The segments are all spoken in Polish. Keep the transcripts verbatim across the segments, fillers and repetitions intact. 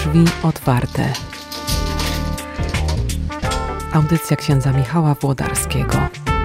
Drzwi otwarte. Audycja księdza Michała Włodarskiego.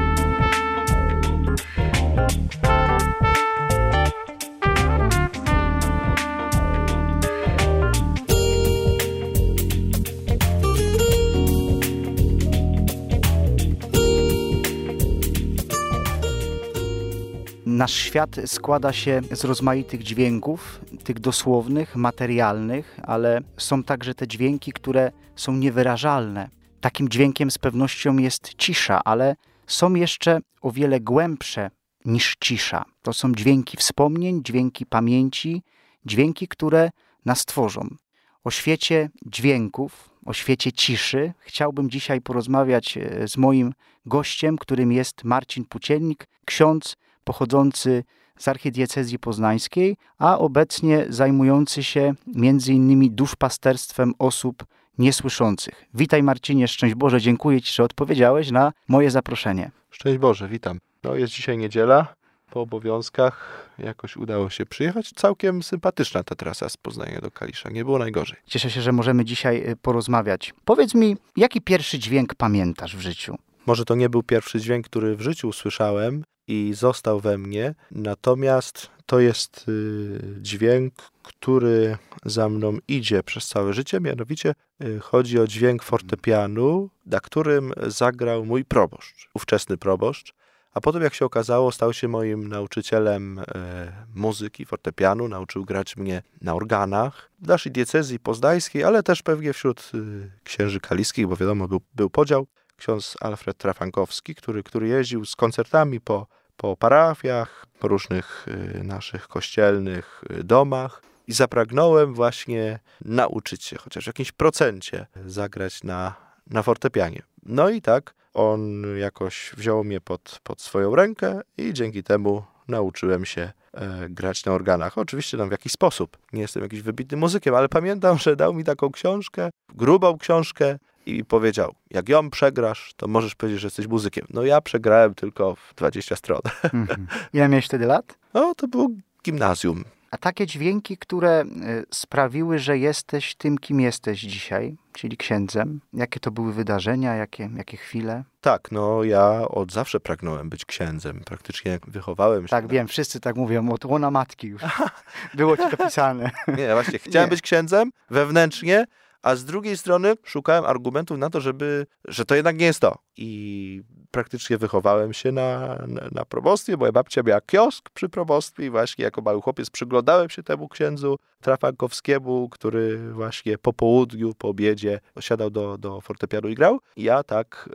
Nasz świat składa się z rozmaitych dźwięków, tych dosłownych, materialnych, ale są także te dźwięki, które są niewyrażalne. Takim dźwiękiem z pewnością jest cisza, ale są jeszcze o wiele głębsze niż cisza. To są dźwięki wspomnień, dźwięki pamięci, dźwięki, które nas tworzą. O świecie dźwięków, o świecie ciszy chciałbym dzisiaj porozmawiać z moim gościem, którym jest Marcin Płóciennik, ksiądz pochodzący z archidiecezji poznańskiej, a obecnie zajmujący się między innymi duszpasterstwem osób niesłyszących. Witaj Marcinie, szczęść Boże, dziękuję Ci, że odpowiedziałeś na moje zaproszenie. Szczęść Boże, witam. No jest dzisiaj niedziela, po obowiązkach jakoś udało się przyjechać. Całkiem sympatyczna ta trasa z Poznania do Kalisza, nie było najgorzej. Cieszę się, że możemy dzisiaj porozmawiać. Powiedz mi, jaki pierwszy dźwięk pamiętasz w życiu? Może to nie był pierwszy dźwięk, który w życiu usłyszałem i został we mnie, natomiast to jest y, dźwięk, który za mną idzie przez całe życie, mianowicie y, chodzi o dźwięk fortepianu, na którym zagrał mój proboszcz, ówczesny proboszcz, a potem jak się okazało stał się moim nauczycielem y, muzyki, fortepianu, nauczył grać mnie na organach w naszej diecezji poznańskiej, ale też pewnie wśród y, księży kaliskich, bo wiadomo był, był podział. Ksiądz Alfred Trafankowski, który, który jeździł z koncertami po, po parafiach, po różnych y, naszych kościelnych y, domach i zapragnąłem właśnie nauczyć się, chociaż w jakimś procencie, zagrać na, na fortepianie. No i tak on jakoś wziął mnie pod, pod swoją rękę i dzięki temu nauczyłem się e, grać na organach. Oczywiście tam w jakiś sposób. Nie jestem jakiś wybitnym muzykiem, ale pamiętam, że dał mi taką książkę, grubą książkę, i powiedział, jak ją przegrasz, to możesz powiedzieć, że jesteś muzykiem. No ja przegrałem tylko w dwadzieścia stron. Mhm. Ile miałeś wtedy lat? No to było gimnazjum. A takie dźwięki, które sprawiły, że jesteś tym, kim jesteś dzisiaj, czyli księdzem, jakie to były wydarzenia, jakie, jakie chwile? Tak, no ja od zawsze pragnąłem być księdzem. Praktycznie wychowałem się. Tak, na... wiem, wszyscy tak mówią, od łona matki już. Było ci to pisane. Nie, właśnie, chciałem Nie. być księdzem wewnętrznie, a z drugiej strony szukałem argumentów na to, żeby, że to jednak nie jest to. I praktycznie wychowałem się na, na, na probostwie. Moja babcia miała kiosk przy probostwie i właśnie jako mały chłopiec przyglądałem się temu księdzu Trafankowskiemu, który właśnie po południu, po obiedzie siadał do, do fortepianu i grał. I ja tak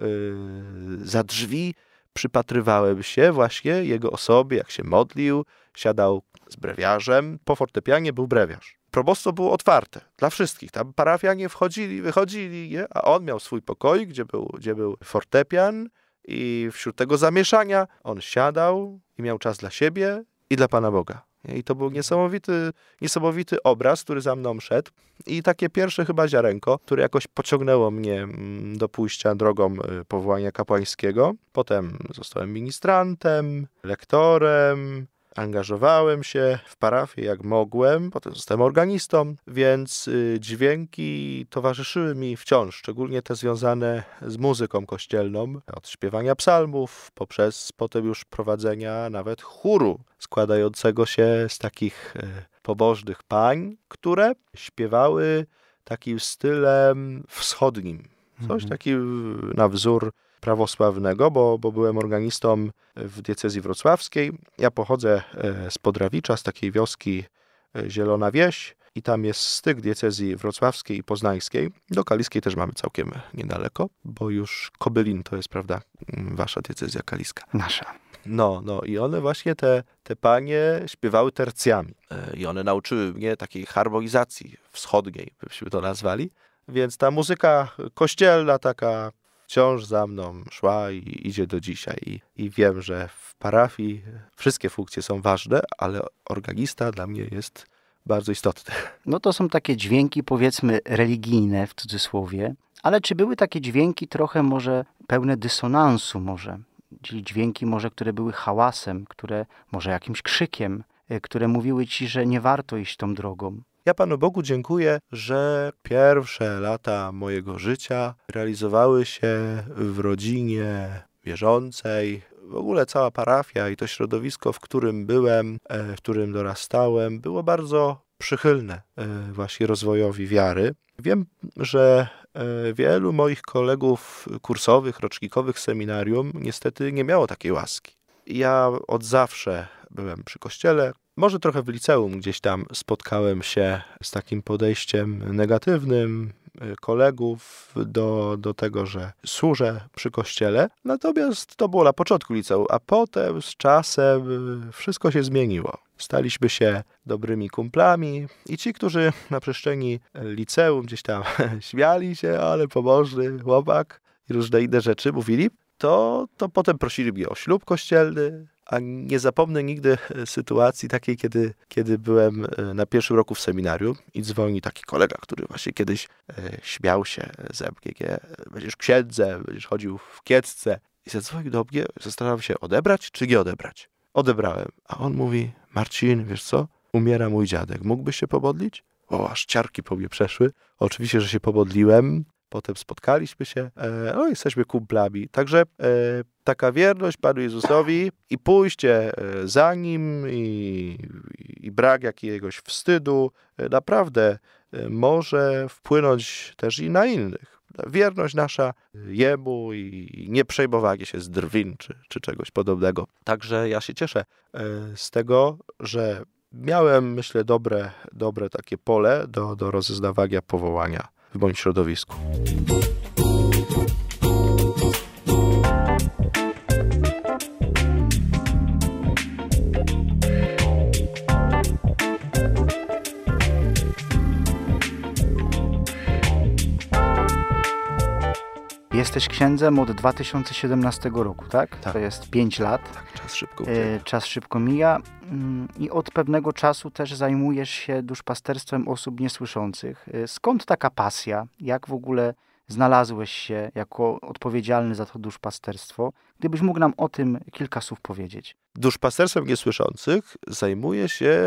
yy, za drzwi przypatrywałem się właśnie jego osobie, jak się modlił, siadał z brewiarzem. Po fortepianie był brewiarz. Probostwo było otwarte dla wszystkich. Tam parafianie wchodzili, wychodzili, nie? A on miał swój pokoik, gdzie był, gdzie był fortepian i wśród tego zamieszania on siadał i miał czas dla siebie i dla Pana Boga. I to był niesamowity, niesamowity obraz, który za mną szedł. I takie pierwsze chyba ziarenko, które jakoś pociągnęło mnie do pójścia drogą powołania kapłańskiego. Potem zostałem ministrantem, lektorem. Angażowałem się w parafię jak mogłem, potem zostałem organistą, więc y, dźwięki towarzyszyły mi wciąż, szczególnie te związane z muzyką kościelną, od śpiewania psalmów, poprzez potem już prowadzenia nawet chóru składającego się z takich y, pobożnych pań, które śpiewały takim stylem wschodnim, coś mm-hmm. takiego na wzór prawosławnego, bo, bo byłem organistą w diecezji wrocławskiej. Ja pochodzę z Podrawicza, z takiej wioski Zielona Wieś i tam jest styk diecezji wrocławskiej i poznańskiej. Do kaliskiej też mamy całkiem niedaleko, bo już Kobylin to jest, prawda, wasza diecezja kaliska. Nasza. No, no i one właśnie, te, te panie śpiewały tercjami i one nauczyły mnie takiej harmonizacji wschodniej, byśmy to nazwali. Więc ta muzyka kościelna taka wciąż za mną szła i idzie do dzisiaj. I, I wiem, że w parafii wszystkie funkcje są ważne, ale organista dla mnie jest bardzo istotny. No to są takie dźwięki, powiedzmy, religijne w cudzysłowie, ale czy były takie dźwięki trochę może pełne dysonansu może? Czyli dźwięki może, które były hałasem, które może jakimś krzykiem, które mówiły ci, że nie warto iść tą drogą? Ja Panu Bogu dziękuję, że pierwsze lata mojego życia realizowały się w rodzinie wierzącej. W ogóle cała parafia i to środowisko, w którym byłem, w którym dorastałem, było bardzo przychylne właśnie rozwojowi wiary. Wiem, że wielu moich kolegów kursowych, rocznikowych seminarium niestety nie miało takiej łaski. Ja od zawsze byłem przy kościele. Może trochę w liceum gdzieś tam spotkałem się z takim podejściem negatywnym kolegów do, do tego, że służę przy kościele. Natomiast to było na początku liceum, a potem z czasem wszystko się zmieniło. Staliśmy się dobrymi kumplami i ci, którzy na przestrzeni liceum gdzieś tam śmiali się, ale pobożny chłopak i różne inne rzeczy mówili, to, to potem prosili mnie o ślub kościelny, a nie zapomnę nigdy sytuacji takiej, kiedy, kiedy byłem na pierwszym roku w seminarium i dzwoni taki kolega, który właśnie kiedyś e, śmiał się ze mnie, będziesz księdzem, będziesz chodził w kiecce. I zadzwonił do mnie, zastanawiam się, odebrać czy nie odebrać. Odebrałem, a on mówi, Marcin, wiesz co, umiera mój dziadek, mógłbyś się pomodlić? O, aż ciarki po mnie przeszły. Oczywiście, że się pomodliłem. Potem spotkaliśmy się, e, no jesteśmy kumplami. Także e, taka wierność Panu Jezusowi i pójście e, za Nim i, i brak jakiegoś wstydu e, naprawdę e, może wpłynąć też i na innych. Wierność nasza Jemu i nieprzejmowanie się z drwin czy, czy czegoś podobnego. Także ja się cieszę e, z tego, że miałem, myślę, dobre, dobre takie pole do, do rozeznawania powołania w moim środowisku. Jesteś księdzem od dwa tysiące siedemnastego roku, tak? Tak. To jest pięć lat. Tak, czas szybko e, Czas szybko mija i od pewnego czasu też zajmujesz się duszpasterstwem osób niesłyszących. Skąd taka pasja? Jak w ogóle znalazłeś się jako odpowiedzialny za to duszpasterstwo? Gdybyś mógł nam o tym kilka słów powiedzieć. Duszpasterstwem niesłyszących zajmuję się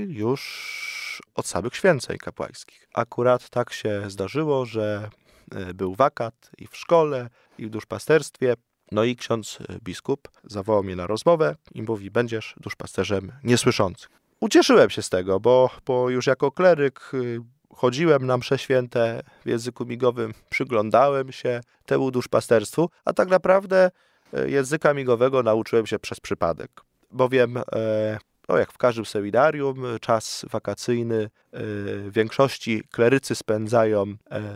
już od samych święceń kapłańskich. Akurat tak się zdarzyło, że był wakat i w szkole, i w duszpasterstwie. No i ksiądz biskup zawołał mnie na rozmowę i mówi, będziesz duszpasterzem niesłyszących. Ucieszyłem się z tego, bo, bo już jako kleryk chodziłem na msze święte w języku migowym, przyglądałem się temu duszpasterstwu, a tak naprawdę języka migowego nauczyłem się przez przypadek. Bowiem, no jak w każdym seminarium, czas wakacyjny w większości klerycy spędzają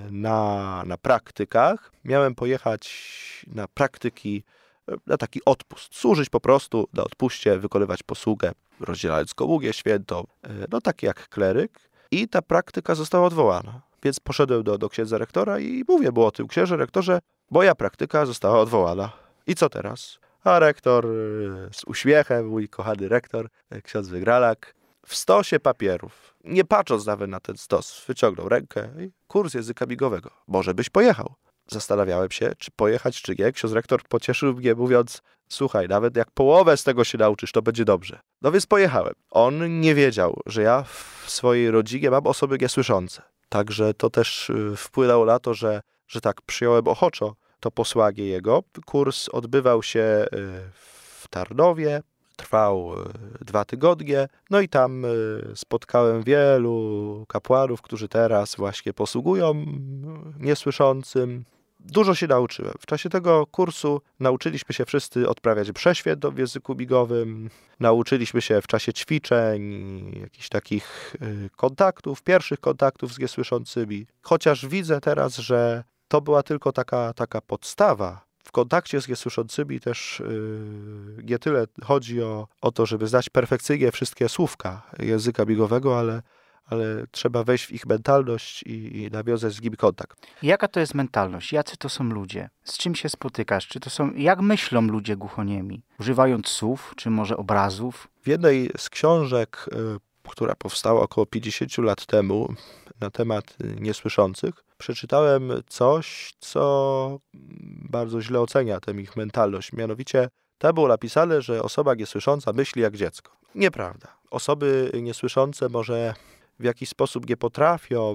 na, na praktykach. Miałem pojechać na praktyki, na taki odpust, służyć po prostu na odpuście, wykonywać posługę, rozdzielając komunię świętą, no tak jak kleryk. I ta praktyka została odwołana. Więc poszedłem do, do księdza rektora i mówię mu o tym, księże rektorze, moja praktyka została odwołana. I co teraz? A rektor z uśmiechem, mój kochany rektor, ksiądz Wygralak, w stosie papierów, nie patrząc nawet na ten stos, wyciągnął rękę i kurs języka migowego. Może byś pojechał. Zastanawiałem się, czy pojechać, czy nie. Ksiądz rektor pocieszył mnie, mówiąc, słuchaj, nawet jak połowę z tego się nauczysz, to będzie dobrze. No więc pojechałem. On nie wiedział, że ja w swojej rodzinie mam osoby niesłyszące. Także to też wpłynęło na to, że, że tak przyjąłem ochoczo to posłanie jego. Kurs odbywał się w Tarnowie, trwał dwa tygodnie, no i tam spotkałem wielu kapłanów, którzy teraz właśnie posługują niesłyszącym. Dużo się nauczyłem. W czasie tego kursu nauczyliśmy się wszyscy odprawiać mszę świętą w języku migowym, nauczyliśmy się w czasie ćwiczeń, jakichś takich kontaktów, pierwszych kontaktów z niesłyszącymi. Chociaż widzę teraz, że to była tylko taka, taka podstawa. W kontakcie z niesłyszącymi też yy, nie tyle chodzi o, o to, żeby znać perfekcyjnie wszystkie słówka języka migowego, ale, ale trzeba wejść w ich mentalność i, i nawiązać z nimi kontakt. Jaka to jest mentalność? Jacy to są ludzie? Z czym się spotykasz? Czy to są, jak myślą ludzie głuchoniemi? Używając słów, czy może obrazów? W jednej z książek, yy, która powstała około pięćdziesiąt lat temu na temat niesłyszących, przeczytałem coś, co bardzo źle ocenia tę ich mentalność. Mianowicie tam było napisane, że osoba niesłysząca myśli jak dziecko. Nieprawda. Osoby niesłyszące może w jakiś sposób nie potrafią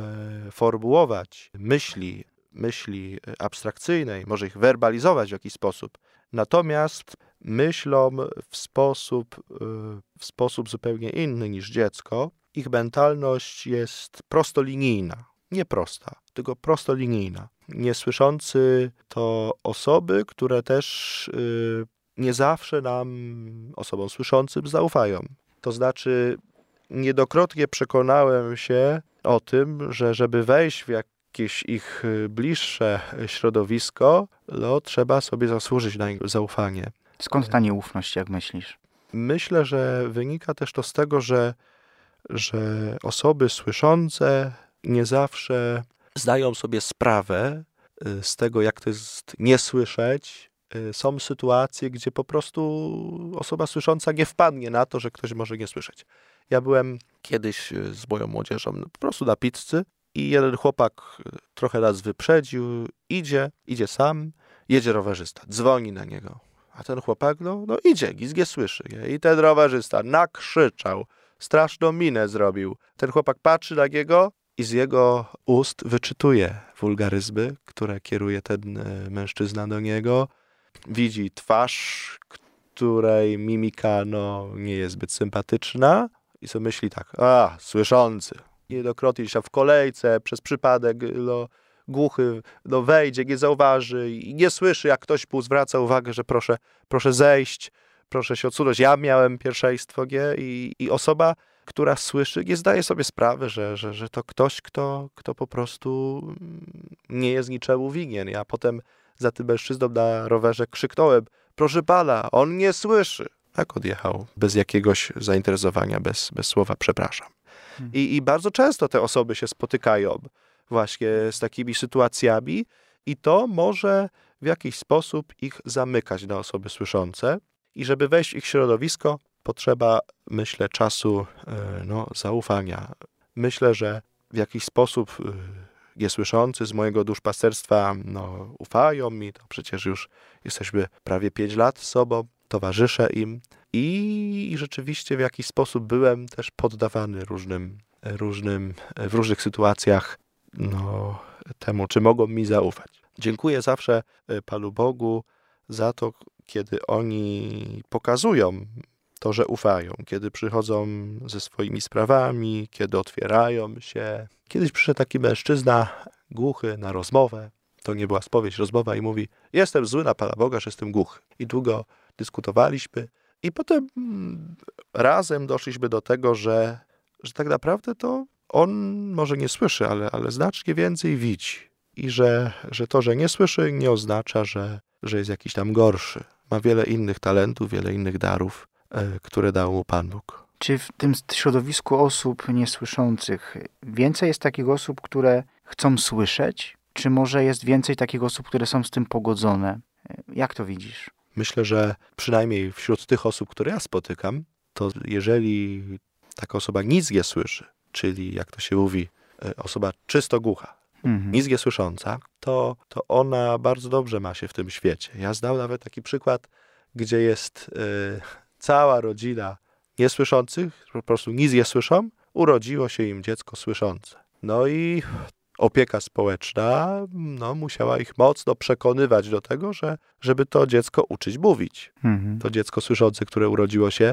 e, formułować myśli, myśli abstrakcyjnej, może ich werbalizować w jakiś sposób, natomiast myślą w sposób, e, w sposób zupełnie inny niż dziecko, ich mentalność jest prostolinijna. Nie prosta, tylko prostolinijna. Niesłyszący to osoby, które też y, nie zawsze nam, osobom słyszącym, zaufają. To znaczy, niedokrotnie przekonałem się o tym, że żeby wejść w jakieś ich bliższe środowisko, no, trzeba sobie zasłużyć na ich zaufanie. Skąd ta nieufność, jak myślisz? Myślę, że wynika też to z tego, że, że osoby słyszące nie zawsze zdają sobie sprawę z tego, jak to jest nie słyszeć. Są sytuacje, gdzie po prostu osoba słysząca nie wpadnie na to, że ktoś może nie słyszeć. Ja byłem kiedyś z moją młodzieżą po prostu na pizzy i jeden chłopak trochę nas wyprzedził, idzie, idzie sam, jedzie rowerzysta, dzwoni na niego. A ten chłopak, no, no idzie, nic nie słyszy. Nie? I ten rowerzysta nakrzyczał, straszną minę zrobił. Ten chłopak patrzy na niego i z jego ust wyczytuje wulgaryzmy, które kieruje ten mężczyzna do niego. Widzi twarz, której mimika no, nie jest zbyt sympatyczna i sobie myśli tak, a, słyszący. Niejednokrotnie się w kolejce, przez przypadek no, głuchy no, wejdzie, nie zauważy i nie słyszy, jak ktoś mu zwraca uwagę, że proszę, proszę zejść, proszę się odsunąć. Ja miałem pierwszeństwo, nie? I, i osoba, która słyszy, nie zdaje sobie sprawy, że, że, że to ktoś, kto, kto po prostu nie jest niczemu winien. Ja potem za tym mężczyzną na rowerze krzyknąłem, proszę pana, on nie słyszy. Tak odjechał, bez jakiegoś zainteresowania, bez, bez słowa przepraszam. Hmm. I, I bardzo często te osoby się spotykają właśnie z takimi sytuacjami i to może w jakiś sposób ich zamykać na osoby słyszące i żeby wejść w ich środowisko, potrzeba, myślę, czasu, no, zaufania. Myślę, że w jakiś sposób niesłyszący z mojego duszpasterstwa no, ufają mi, to przecież już jesteśmy prawie pięć lat z sobą, towarzyszę im i rzeczywiście w jakiś sposób byłem też poddawany różnym, różnym w różnych sytuacjach no, temu, czy mogą mi zaufać. Dziękuję zawsze Panu Bogu za to, kiedy oni pokazują to, że ufają, kiedy przychodzą ze swoimi sprawami, kiedy otwierają się. Kiedyś przyszedł taki mężczyzna głuchy na rozmowę, to nie była spowiedź, rozmowa i mówi, jestem zły na Pana Boga, że jestem głuchy. I długo dyskutowaliśmy i potem razem doszliśmy do tego, że, że tak naprawdę to on może nie słyszy, ale, ale znacznie więcej widzi. I że, że to, że nie słyszy, nie oznacza, że, że jest jakiś tam gorszy. Ma wiele innych talentów, wiele innych darów, które dał mu Pan Bóg. Czy w tym środowisku osób niesłyszących więcej jest takich osób, które chcą słyszeć? Czy może jest więcej takich osób, które są z tym pogodzone? Jak to widzisz? Myślę, że przynajmniej wśród tych osób, które ja spotykam, to jeżeli taka osoba nic nie słyszy, czyli jak to się mówi, osoba czysto głucha, mhm. nic nie słysząca, to, to ona bardzo dobrze ma się w tym świecie. Ja znał nawet taki przykład, gdzie jest y, cała rodzina niesłyszących, po prostu nic nie słyszą, urodziło się im dziecko słyszące. No i opieka społeczna no, musiała ich mocno przekonywać do tego, że, żeby to dziecko uczyć mówić. Mhm. To dziecko słyszące, które urodziło się.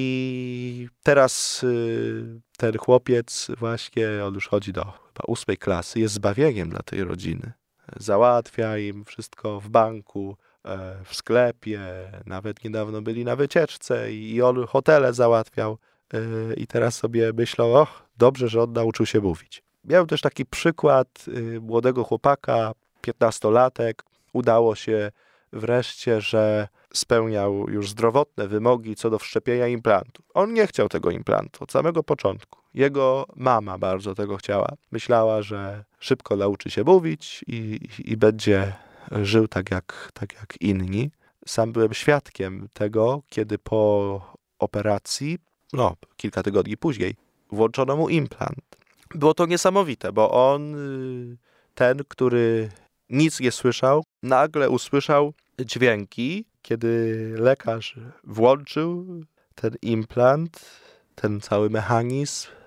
I teraz y, ten chłopiec właśnie, on już chodzi do chyba ósmej klasy, jest zbawieniem dla tej rodziny. Załatwia im wszystko w banku, e, w sklepie, nawet niedawno byli na wycieczce i, i on hotele załatwiał. Y, I teraz sobie myślą, o, dobrze, że on nauczył się mówić. Miałem też taki przykład y, młodego chłopaka, piętnastolatek. Udało się wreszcie, że spełniał już zdrowotne wymogi co do wszczepienia implantu. On nie chciał tego implantu od samego początku. Jego mama bardzo tego chciała. Myślała, że szybko nauczy się mówić i, i, i będzie żył tak jak, tak jak inni. Sam byłem świadkiem tego, kiedy po operacji, no kilka tygodni później, włączono mu implant. Było to niesamowite, bo on, ten, który nic nie słyszał, nagle usłyszał dźwięki, kiedy lekarz włączył ten implant, ten cały mechanizm.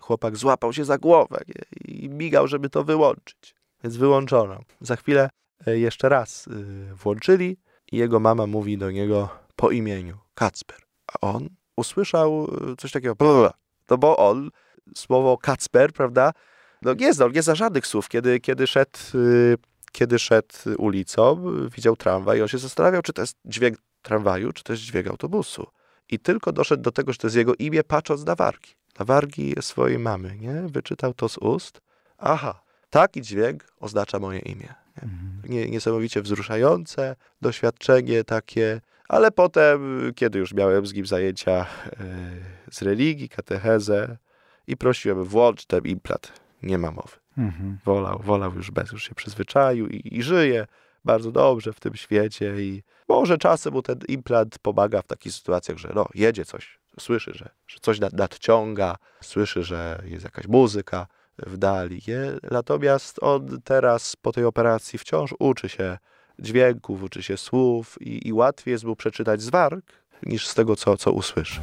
chłopak złapał się za głowę nie? I migał, żeby to wyłączyć. Więc wyłączono. Za chwilę jeszcze raz włączyli i jego mama mówi do niego po imieniu Kacper. A on usłyszał coś takiego, no bo on słowo Kacper, prawda, no nie znał, nie zna żadnych słów. Kiedy, kiedy, szedł, kiedy szedł ulicą, widział tramwaj i on się zastanawiał, czy to jest dźwięk tramwaju, czy to jest dźwięk autobusu. I tylko doszedł do tego, że to jest jego imię, patrząc na wargi. Na wargi swojej mamy, nie? Wyczytał to z ust. Aha, taki dźwięk oznacza moje imię. Nie? Niesamowicie wzruszające doświadczenie takie, ale potem, kiedy już miałem z nim zajęcia yy, z religii, katechezę i prosiłem, włącz ten implant. Nie ma mowy. Mhm. Wolał, wolał już bez, już się przyzwyczaił i, i żyje bardzo dobrze w tym świecie i może czasem mu ten implant pomaga w takich sytuacjach, że no, jedzie coś, słyszy, że, że coś nad, nadciąga, słyszy, że jest jakaś muzyka w dali. Nie? Natomiast on teraz po tej operacji wciąż uczy się dźwięków, uczy się słów i, i łatwiej jest mu przeczytać z warg niż z tego, co, co usłyszy.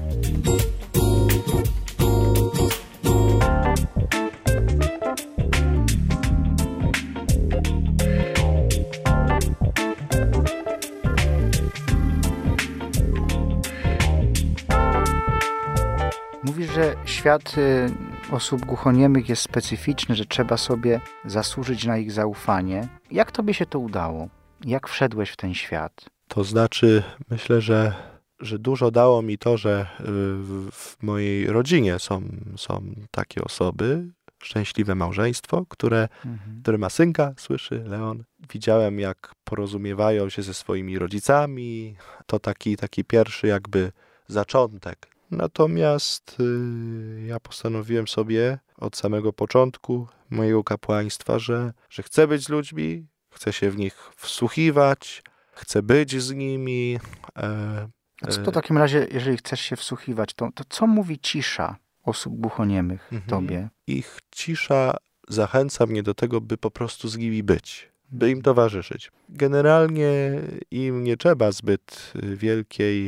Mówisz, że świat osób głuchoniemych jest specyficzny, że trzeba sobie zasłużyć na ich zaufanie. Jak tobie się to udało? Jak wszedłeś w ten świat? To znaczy, myślę, że, że dużo dało mi to, że w, w mojej rodzinie są, są takie osoby, szczęśliwe małżeństwo, które, mhm. które ma synka, słyszy Leon. Widziałem, jak porozumiewają się ze swoimi rodzicami. To taki, taki pierwszy jakby zaczątek. Natomiast y, ja postanowiłem sobie od samego początku mojego kapłaństwa, że, że chcę być z ludźmi, chcę się w nich wsłuchiwać, chcę być z nimi. E, A co to w takim razie, jeżeli chcesz się wsłuchiwać, to, to co mówi cisza osób głuchoniemych mhm. tobie? Ich cisza zachęca mnie do tego, by po prostu z nimi być, by im towarzyszyć. Generalnie im nie trzeba zbyt wielkiej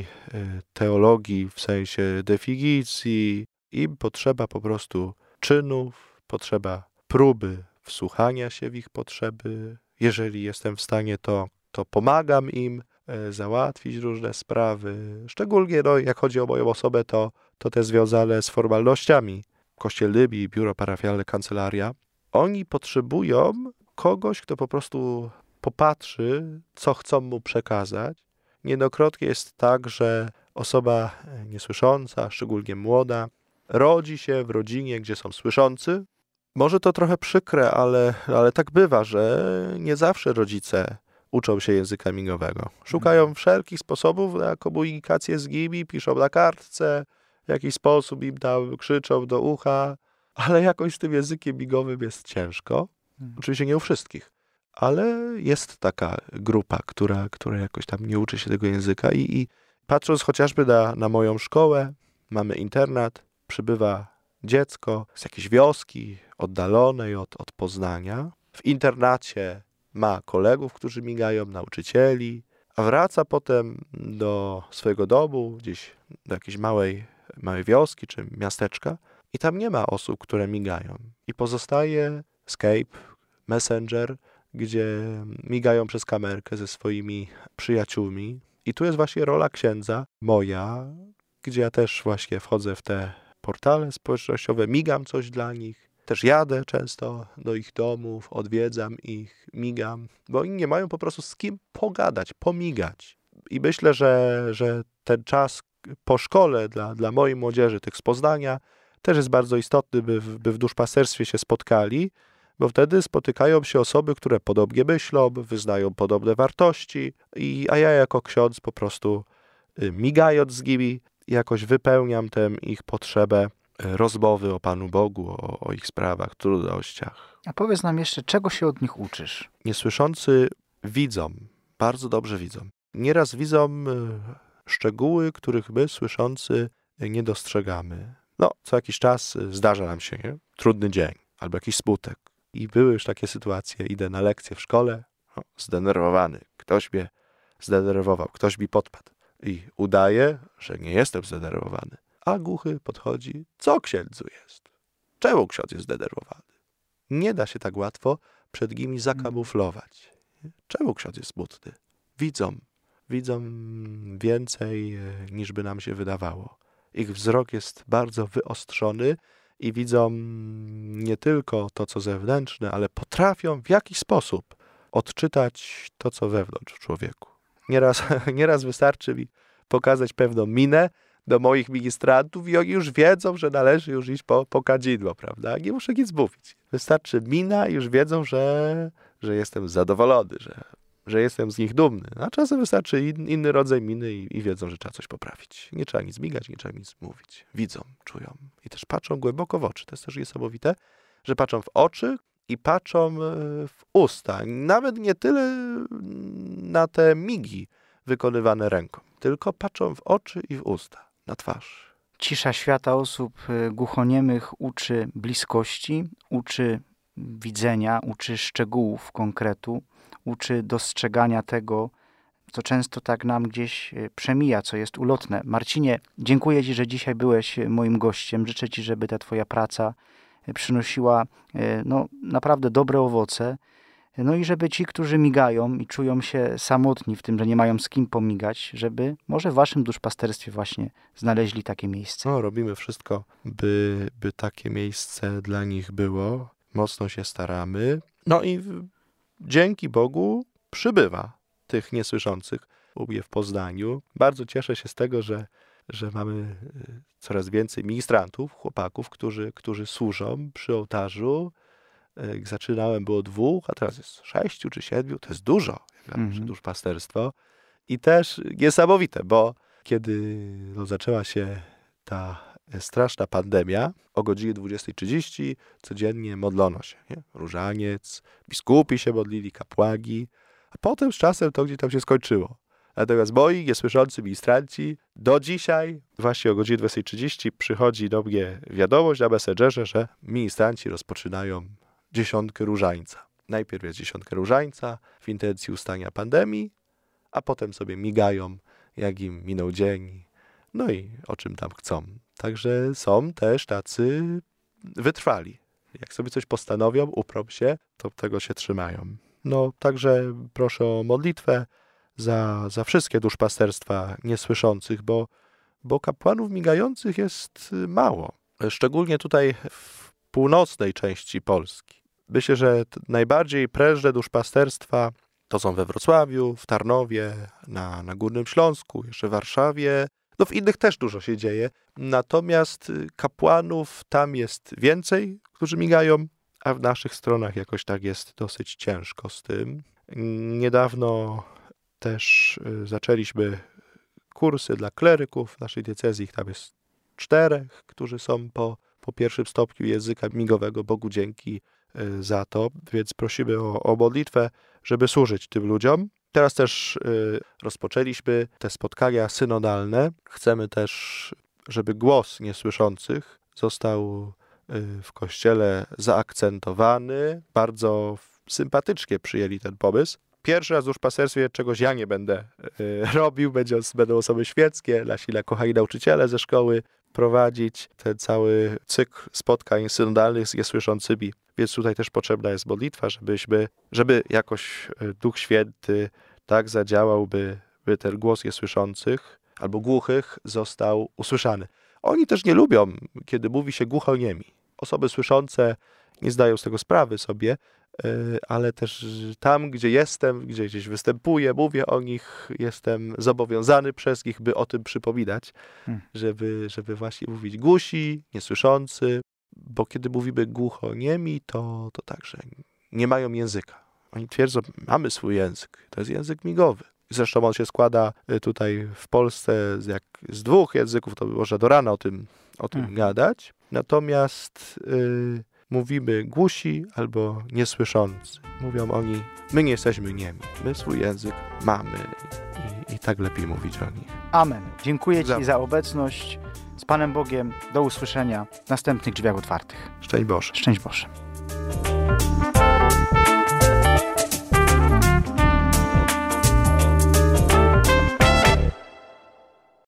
teologii w sensie definicji, im potrzeba po prostu czynów, potrzeba próby wsłuchania się w ich potrzeby. Jeżeli jestem w stanie, to, to pomagam im załatwić różne sprawy. Szczególnie no, jak chodzi o moją osobę, to, to te związane z formalnościami. Kościół Libii, biuro parafialne, kancelaria. Oni potrzebują kogoś, kto po prostu popatrzy, co chcą mu przekazać. Niejednokrotnie jest tak, że osoba niesłysząca, szczególnie młoda, rodzi się w rodzinie, gdzie są słyszący. Może to trochę przykre, ale, ale tak bywa, że nie zawsze rodzice uczą się języka migowego. Szukają wszelkich sposobów na komunikację z nimi, piszą na kartce, w jakiś sposób im tam krzyczą do ucha, ale jakoś z tym językiem migowym jest ciężko. Oczywiście nie u wszystkich, ale jest taka grupa, która, która jakoś tam nie uczy się tego języka i, i patrząc chociażby na, na moją szkołę, mamy internat, przybywa dziecko z jakiejś wioski oddalonej od, od Poznania. W internacie ma kolegów, którzy migają, nauczycieli, a wraca potem do swojego domu, gdzieś do jakiejś małej, małej wioski czy miasteczka i tam nie ma osób, które migają. I pozostaje Skype, Messenger, gdzie migają przez kamerkę ze swoimi przyjaciółmi. I tu jest właśnie rola księdza, moja, gdzie ja też właśnie wchodzę w te portale społecznościowe, migam coś dla nich. Też jadę często do ich domów, odwiedzam ich, migam, bo oni nie mają po prostu z kim pogadać, pomigać. I myślę, że, że ten czas po szkole dla, dla mojej młodzieży, tych z Poznania, też jest bardzo istotny, by, by w duszpasterstwie się spotkali, bo wtedy spotykają się osoby, które podobnie myślą, wyznają podobne wartości, i, a ja jako ksiądz po prostu migając z nimi jakoś wypełniam tę ich potrzebę rozmowy o Panu Bogu, o, o ich sprawach, trudnościach. A powiedz nam jeszcze, czego się od nich uczysz? Niesłyszący widzą, bardzo dobrze widzą. Nieraz widzą szczegóły, których my, słyszący, nie dostrzegamy. No, co jakiś czas zdarza nam się, nie? Trudny dzień albo jakiś smutek. I były już takie sytuacje, idę na lekcję w szkole, o, zdenerwowany, ktoś mnie zdenerwował, ktoś mi podpadł. I udaję, że nie jestem zdenerwowany. A głuchy podchodzi, co księdzu jest? Czemu ksiądz jest zdenerwowany? Nie da się tak łatwo przed nimi zakamuflować. Czemu ksiądz jest smutny? Widzą. Widzą więcej niż by nam się wydawało. Ich wzrok jest bardzo wyostrzony i widzą nie tylko to, co zewnętrzne, ale potrafią w jakiś sposób odczytać to, co wewnątrz w człowieku. Nieraz, nieraz wystarczy mi pokazać pewną minę do moich ministrantów i oni już wiedzą, że należy już iść po, po kadzidło, prawda? Nie muszę nic mówić. Wystarczy mina i już wiedzą, że, że jestem zadowolony, że, że jestem z nich dumny. A czasem wystarczy in, inny rodzaj miny i, i wiedzą, że trzeba coś poprawić. Nie trzeba nic migać, nie trzeba nic mówić. Widzą, czują i też patrzą głęboko w oczy. To jest też niesamowite, że patrzą w oczy i patrzą w usta. Nawet nie tyle na te migi wykonywane ręką, tylko patrzą w oczy i w usta, na twarz. Cisza świata osób głuchoniemych uczy bliskości, uczy widzenia, uczy szczegółów, konkretu, uczy dostrzegania tego, co często tak nam gdzieś przemija, co jest ulotne. Marcinie, dziękuję Ci, że dzisiaj byłeś moim gościem. Życzę Ci, żeby ta Twoja praca przynosiła no, naprawdę dobre owoce. No i żeby ci, którzy migają i czują się samotni w tym, że nie mają z kim pomigać, żeby może w waszym duszpasterstwie właśnie znaleźli takie miejsce. No, robimy wszystko, by, by takie miejsce dla nich było. Mocno się staramy. No i w, dzięki Bogu przybywa tych niesłyszących u mnie w Poznaniu. Bardzo cieszę się z tego, że, że mamy coraz więcej ministrantów, chłopaków, którzy, którzy służą przy ołtarzu. Jak zaczynałem, było dwóch, a teraz jest sześciu czy siedmiu. To jest dużo, jak mm-hmm. duszpasterstwo. I też niesamowite, bo kiedy no, zaczęła się ta straszna pandemia, o godzinie dwudziestej trzydzieści codziennie modlono się. Nie? Różaniec, biskupi się modlili, kapłani, a potem z czasem to gdzieś tam się skończyło. Natomiast moi niesłyszący ministranci do dzisiaj, właśnie o godzinie dwudziestej trzydzieści przychodzi do mnie wiadomość na Messengerze, że ministranci rozpoczynają dziesiątkę różańca. Najpierw jest dziesiątka różańca w intencji ustania pandemii, a potem sobie migają, jak im minął dzień, no i o czym tam chcą. Także są też tacy wytrwali. Jak sobie coś postanowią, uprą się, to tego się trzymają. No, także proszę o modlitwę za, za wszystkie duszpasterstwa niesłyszących, bo, bo kapłanów migających jest mało. Szczególnie tutaj w północnej części Polski. Myślę, że najbardziej prężne duszpasterstwa to są we Wrocławiu, w Tarnowie, na, na Górnym Śląsku, jeszcze w Warszawie. No w innych też dużo się dzieje. Natomiast kapłanów tam jest więcej, którzy migają, a w naszych stronach jakoś tak jest dosyć ciężko z tym. Niedawno też zaczęliśmy kursy dla kleryków w naszej diecezji. Ich tam jest czterech, którzy są po po pierwszym stopniu języka migowego. Bogu dzięki za to, więc prosimy o, o modlitwę, żeby służyć tym ludziom. Teraz też y, rozpoczęliśmy te spotkania synodalne. Chcemy też, żeby głos niesłyszących został y, w Kościele zaakcentowany. Bardzo sympatycznie przyjęli ten pomysł. Pierwszy raz w duszpasterstwie czegoś ja nie będę y, robił. Będzie, będą osoby świeckie, nasi kochani nauczyciele ze szkoły prowadzić ten cały cykl spotkań synodalnych z niesłyszącymi. Więc tutaj też potrzebna jest modlitwa, żebyśmy, żeby jakoś Duch Święty tak zadziałał, by, by ten głos niesłyszących albo głuchych został usłyszany. Oni też nie lubią, kiedy mówi się głuchoniemi. Osoby słyszące nie zdają z tego sprawy sobie, ale też tam, gdzie jestem, gdzie gdzieś występuję, mówię o nich, jestem zobowiązany przez nich, by o tym przypominać, hmm. żeby, żeby właśnie mówić głusi, niesłyszący, bo kiedy mówimy głuchoniemi, to, to także nie mają języka. Oni twierdzą, mamy swój język, to jest język migowy. Zresztą on się składa tutaj w Polsce z, jak, z dwóch języków, to można do rana o tym, o tym hmm. gadać. Natomiast y, mówimy głusi albo niesłyszący. Mówią oni, my nie jesteśmy niemi, my swój język mamy i, i tak lepiej mówić o nich. Amen. Dziękuję Ci za, za obecność. Z Panem Bogiem. Do usłyszenia w następnych drzwiach otwartych. Szczęść Boże. Szczęść Boże.